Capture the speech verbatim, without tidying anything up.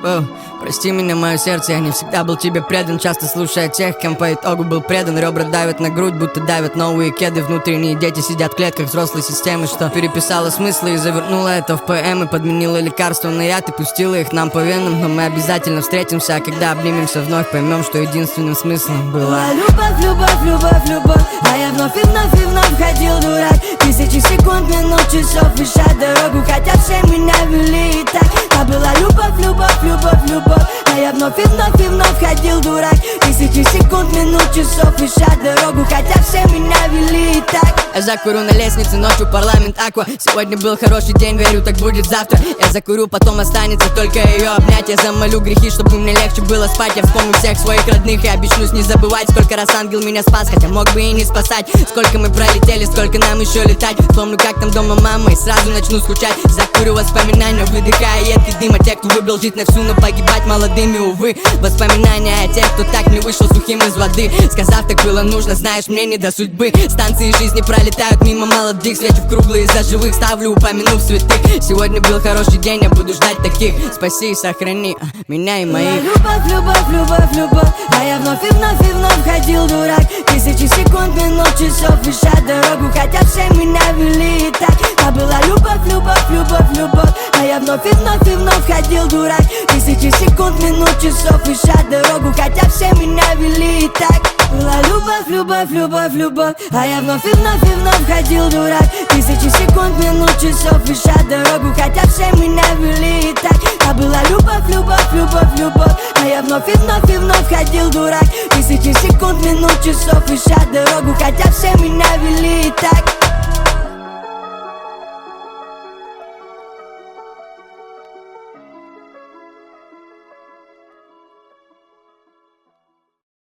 О, прости меня, мое сердце, я не всегда был тебе предан, часто слушая тех, кем по итогу был предан. Ребра давят на грудь, будто давят новые кеды. Внутренние дети сидят в клетках взрослой системы, что переписала смыслы и завернула это в поэмы. Подменила лекарства на яд и пустила их нам по венам. Но мы обязательно встретимся, а когда обнимемся вновь, поймем, что единственным смыслом была любовь, любовь, любовь, любовь. А я вновь и вновь и вновь ходил дурак. Тысячи секунд, минут, часов, ища дорогу, хотя все меня вели и так. А была любовь, любовь, любовь, любовь. А я вновь и вновь и вновь ходил дурак. Тысячи секунд, минут, часов, ища дорогу, хотя все меня вели и так. Я закурю на лестнице, ночью парламент Аква. Сегодня был хороший день, верю, так будет завтра. Я закурю, потом останется только ее обнять. Я замолю грехи, чтобы мне легче было спать. Я вспомню всех своих родных и обещаюсь не забывать, сколько раз ангел меня спас, хотя мог бы и не спасать. Сколько мы пролетели, сколько нам еще летать. Вспомню, как там дома мама, и сразу начну скучать. Закурю воспоминания, выдыхая едкий дым. О тех, кто выбрал жить на всю, но погибать молодыми, увы. Воспоминания о тех, кто так не вышел сухим из воды, сказав, так было нужно, знаешь, мне не до судьбы. Станции жизни пролетают мимо молодых, свечу в круглые за живых, ставлю, упомянув святых. Сегодня был хороший день, я буду ждать таких. Спаси и сохрани меня и моих. Любовь, любовь, любовь, любовь. А я вновь и вновь и вновь ходил дурак. Тысячи секунд, минут, часов, ища дорогу, хотя все меня вели и так. А была любовь, любовь, любовь, любовь. А я вновь и вновь и вновь ходил дурак. Тысячи секунд, минут, часов, ища дорогу, хотя все меня вели и так. Была любовь, любовь, любовь, любовь. А я вновь и вновь и вновь ходил дурак. Тысячи секунд, минут, часов, ища дорогу, хотя все меня вели и так. А была любовь, любовь, любовь, любовь. А я вновь и вновь и вновь ходил дурак. Тысячи секунд, минут, часов, ища дорогу, хотя